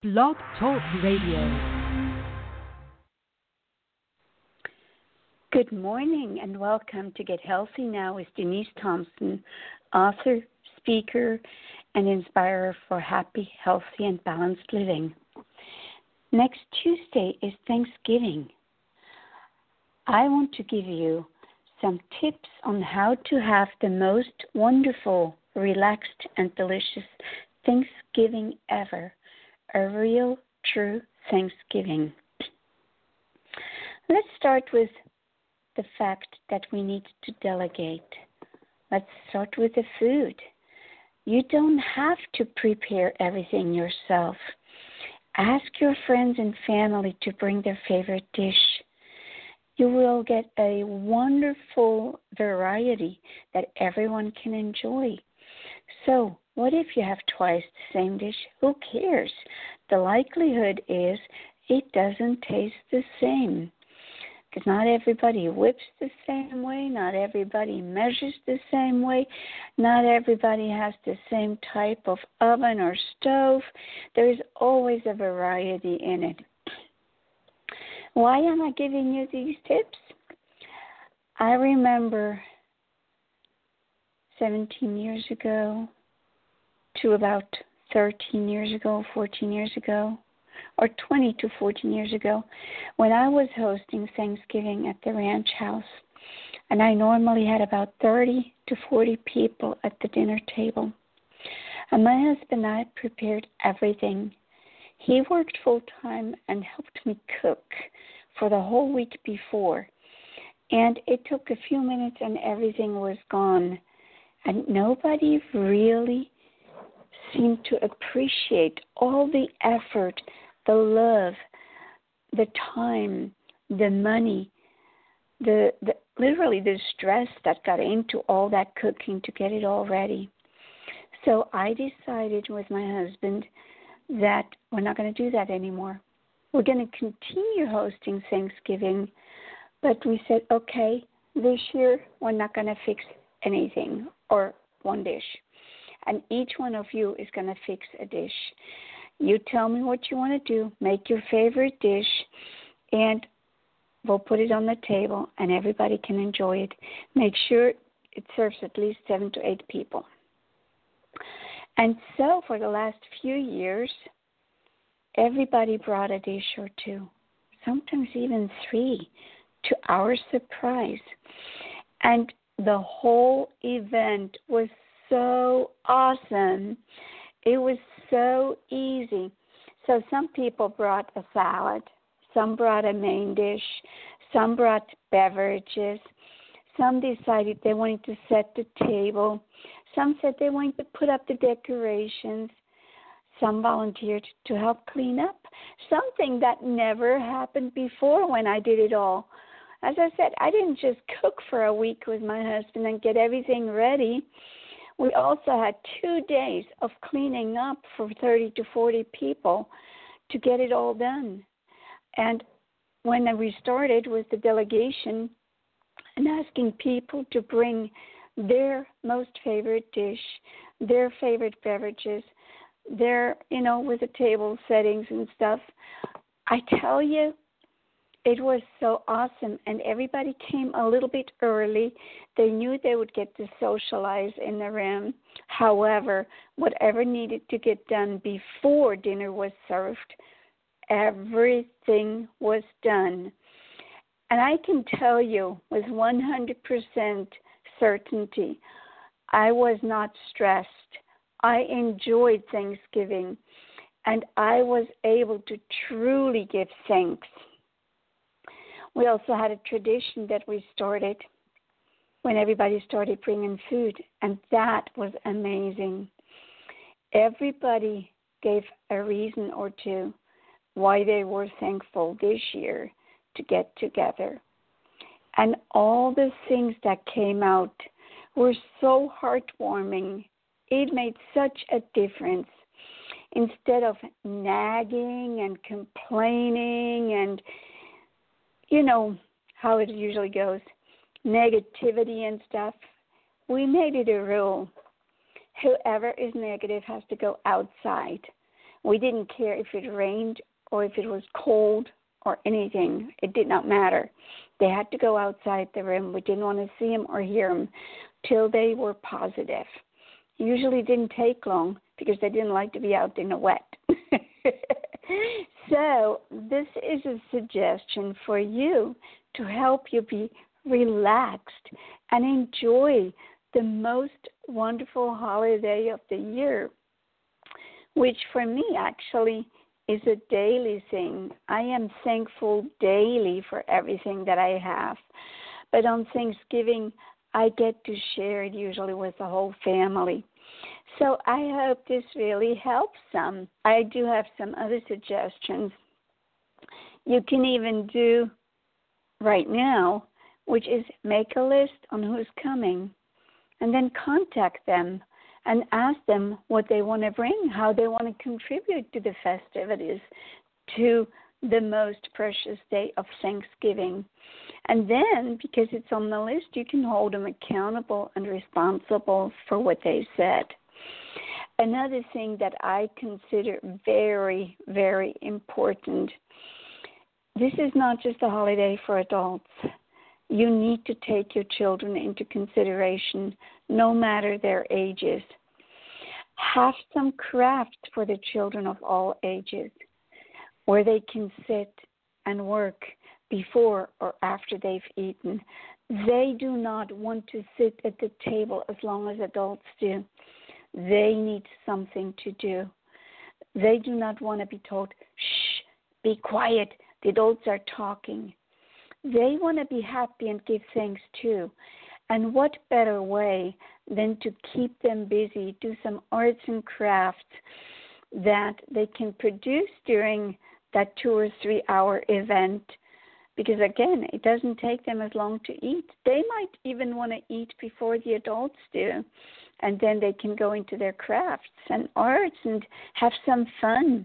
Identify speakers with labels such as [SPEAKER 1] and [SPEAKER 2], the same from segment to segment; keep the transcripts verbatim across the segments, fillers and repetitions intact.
[SPEAKER 1] Blog Talk Radio.
[SPEAKER 2] Good morning and welcome to Get Healthy Now with Denise Thompson, author, speaker, and inspirer for happy, healthy, and balanced living. Next Tuesday is Thanksgiving. I want to give you some tips on how to have the most wonderful, relaxed, and delicious Thanksgiving ever. A real, true Thanksgiving. Let's start with the fact that we need to delegate. Let's start with the food. You don't have to prepare everything yourself. Ask your friends and family to bring their favorite dish. You will get a wonderful variety that everyone can enjoy. So, what if you have twice the same dish? Who cares? The likelihood is it doesn't taste the same. Because not everybody whips the same way, not everybody measures the same way, not everybody has the same type of oven or stove. There is always a variety in it. Why am I giving you these tips? I remember seventeen years ago to about thirteen years ago, fourteen years ago, or twenty to fourteen years ago, when I was hosting Thanksgiving at the ranch house. And I normally had about thirty to forty people at the dinner table. And my husband and I prepared everything. He worked full-time and helped me cook for the whole week before. And it took a few minutes and everything was gone. And nobody really seemed to appreciate all the effort, the love, the time, the money, the, the literally the stress that got into all that cooking to get it all ready. So I decided with my husband that we're not going to do that anymore. We're going to continue hosting Thanksgiving, but we said, okay, this year we're not going to fix anything or one dish. And each one of you is going to fix a dish. You tell me what you want to do, make your favorite dish, and we'll put it on the table and everybody can enjoy it. Make sure it serves at least seven to eight people. And so for the last few years, everybody brought a dish or two, sometimes even three, to our surprise. And the whole event was so awesome. It was so easy. So some people brought a salad, some brought a main dish, some brought beverages, some decided they wanted to set the table, some said they wanted to put up the decorations, some volunteered to help clean up, something that never happened before when I did it all. As I said, I didn't just cook for a week with my husband and get everything ready. We also had two days of cleaning up for thirty to forty people to get it all done. And when we started with the delegation and asking people to bring their most favorite dish, their favorite beverages, their, you know, with the table settings and stuff, I tell you, it was so awesome, and everybody came a little bit early. They knew they would get to socialize in the room. However, whatever needed to get done before dinner was served, everything was done. And I can tell you with one hundred percent certainty, I was not stressed. I enjoyed Thanksgiving, and I was able to truly give thanks. We also had a tradition that we started when everybody started bringing food, and that was amazing. Everybody gave a reason or two why they were thankful this year to get together. And all the things that came out were so heartwarming. It made such a difference. Instead of nagging and complaining and you know how it usually goes, negativity and stuff, we made it a rule. Whoever is negative has to go outside. We didn't care if it rained or if it was cold or anything. It did not matter. They had to go outside the room. We didn't want to see them or hear them till they were positive. It usually didn't take long because they didn't like to be out in the wet. So this is a suggestion for you to help you be relaxed and enjoy the most wonderful holiday of the year, which for me actually is a daily thing. I am thankful daily for everything that I have. But on Thanksgiving, I get to share it usually with the whole family. So I hope this really helps some. I do have some other suggestions. You can even do right now, which is make a list on who's coming and then contact them and ask them what they want to bring, how they want to contribute to the festivities, to the most precious day of Thanksgiving. And then, because it's on the list, you can hold them accountable and responsible for what they said. Another thing that I consider very, very important, this is not just a holiday for adults. You need to take your children into consideration, no matter their ages. Have some crafts for the children of all ages, where they can sit and work before or after they've eaten. They do not want to sit at the table as long as adults do. They need something to do. They do not want to be told, shh, be quiet, the adults are talking. They want to be happy and give thanks too. And what better way than to keep them busy, do some arts and crafts that they can produce during that two or three hour event. Because again, it doesn't take them as long to eat. They might even want to eat before the adults do. And then they can go into their crafts and arts and have some fun.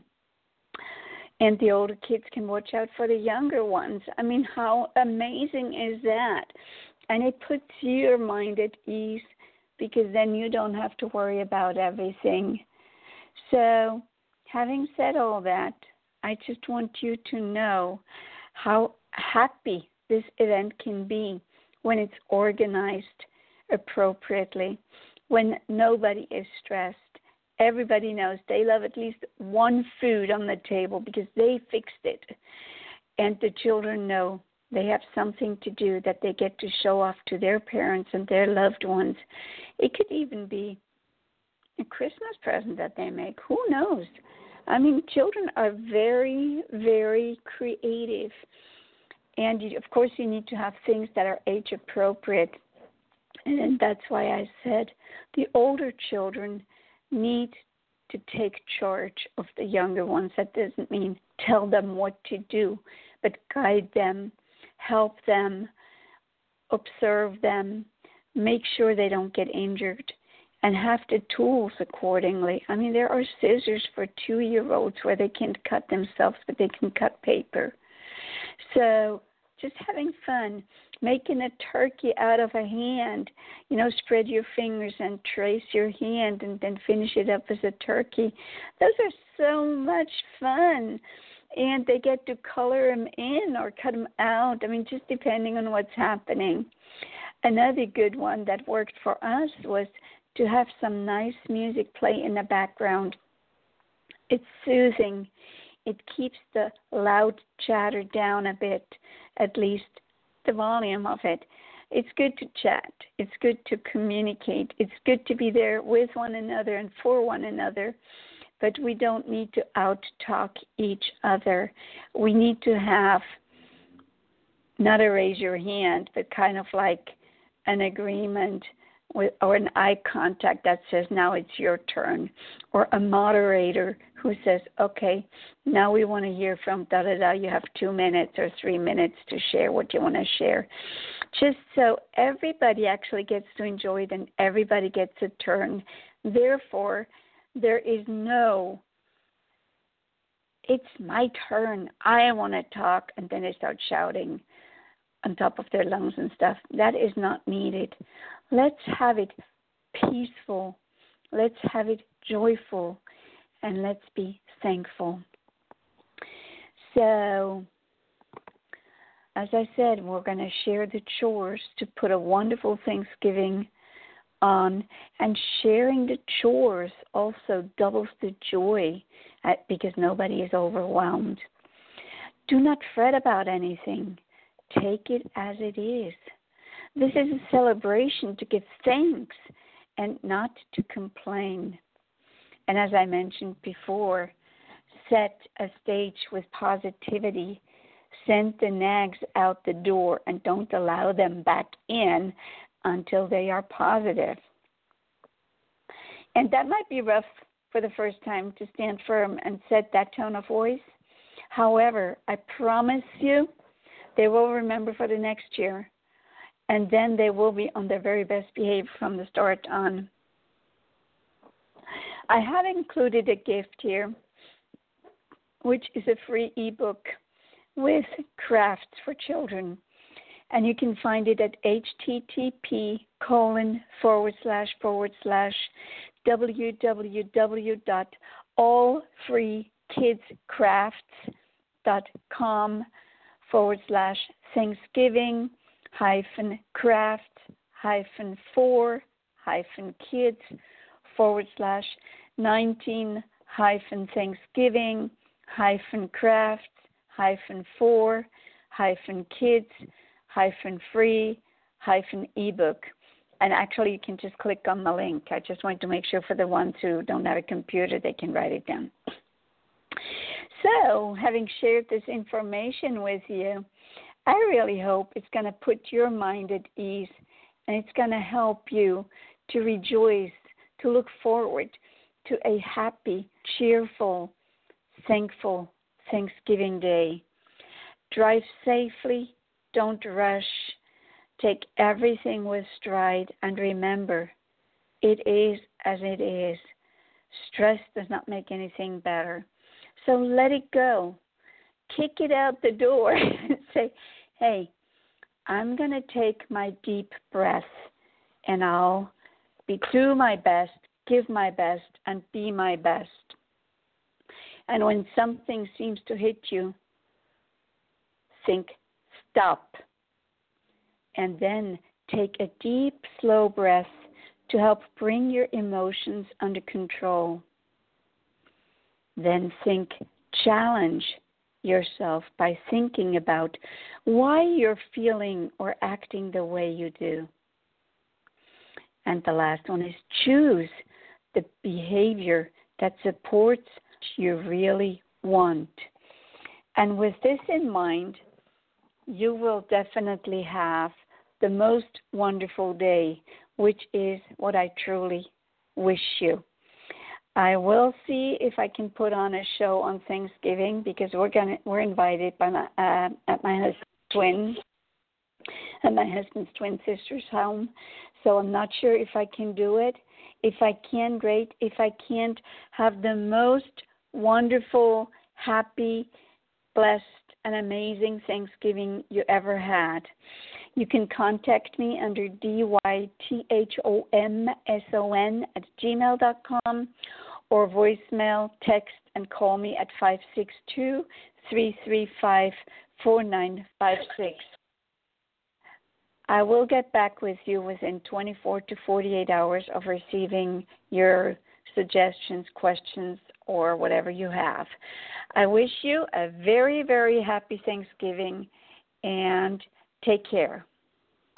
[SPEAKER 2] And the older kids can watch out for the younger ones. I mean, how amazing is that? And it puts your mind at ease because then you don't have to worry about everything. So, having said all that, I just want you to know how happy this event can be when it's organized appropriately, when nobody is stressed. Everybody knows they love at least one food on the table because they fixed it. And the children know they have something to do that they get to show off to their parents and their loved ones. It could even be a Christmas present that they make. Who knows? I mean, children are very, very creative. And, you, of course, you need to have things that are age appropriate. And that's why I said the older children need to take charge of the younger ones. That doesn't mean tell them what to do, but guide them, help them, observe them, make sure they don't get injured, and have the tools accordingly. I mean, there are scissors for two-year-olds where they can't cut themselves, but they can cut paper. So just having fun, making a turkey out of a hand, you know, spread your fingers and trace your hand and then finish it up as a turkey. Those are so much fun. And they get to color them in or cut them out. I mean, just depending on what's happening. Another good one that worked for us was to have some nice music play in the background. It's soothing. It keeps the loud chatter down a bit, at least the volume of it. It's good to chat. It's good to communicate. It's good to be there with one another and for one another. But we don't need to out-talk each other. We need to have not a raise your hand, but kind of like an agreement with, or an eye contact that says, now it's your turn, or a moderator who says, okay, now we want to hear from da-da-da, you have two minutes or three minutes to share what you want to share. Just so everybody actually gets to enjoy it and everybody gets a turn. Therefore, there is no, it's my turn, I want to talk, and then they start shouting on top of their lungs and stuff. That is not needed. Let's have it peaceful. Let's have it joyful. and let's be thankful. So, as I said, we're going to share the chores to put a wonderful Thanksgiving on, and sharing the chores also doubles the joy at, because nobody is overwhelmed. Do not fret about anything. Take it as it is. This is a celebration to give thanks and not to complain. And as I mentioned before, set a stage with positivity. Send the nags out the door and don't allow them back in until they are positive. And that might be rough for the first time to stand firm and set that tone of voice. However, I promise you, they will remember for the next year, and then they will be on their very best behavior from the start on. I have included a gift here, which is a free ebook with crafts for children. And you can find it at http colon forward slash forward slash www.allfreekidscrafts.com forward slash Thanksgiving hyphen crafts hyphen for hyphen kids forward slash nineteen hyphen Thanksgiving hyphen crafts hyphen for hyphen kids hyphen free hyphen ebook. And actually you can just click on the link. I just want to make sure for the ones who don't have a computer they can write it down. So, having shared this information with you, I really hope it's going to put your mind at ease, and it's going to help you to rejoice, to look forward to a happy, cheerful, thankful Thanksgiving Day. Drive safely, don't rush, take everything with stride, and remember, it is as it is. Stress does not make anything better. So let it go. Kick it out the door and say, hey, I'm going to take my deep breath and I'll be do my best, give my best, and be my best. And when something seems to hit you, think, stop. And then take a deep, slow breath to help bring your emotions under control. Then think, challenge yourself by thinking about why you're feeling or acting the way you do. And the last one is choose the behavior that supports what you really want. And with this in mind, you will definitely have the most wonderful day, which is what I truly wish you. I will see if I can put on a show on Thanksgiving because we're gonna we're invited by my uh, at my husband's twin and my husband's twin sister's home. So I'm not sure if I can do it. If I can, great. If I can't, have the most wonderful, happy, blessed, and amazing Thanksgiving you ever had. You can contact me under D Y T H O M S O N at gmail dot com or voicemail, text, and call me at five six two, three three five, four nine five six. I will get back with you within twenty-four to forty-eight hours of receiving your suggestions, questions, or whatever you have. I wish you a very, very happy Thanksgiving and take care.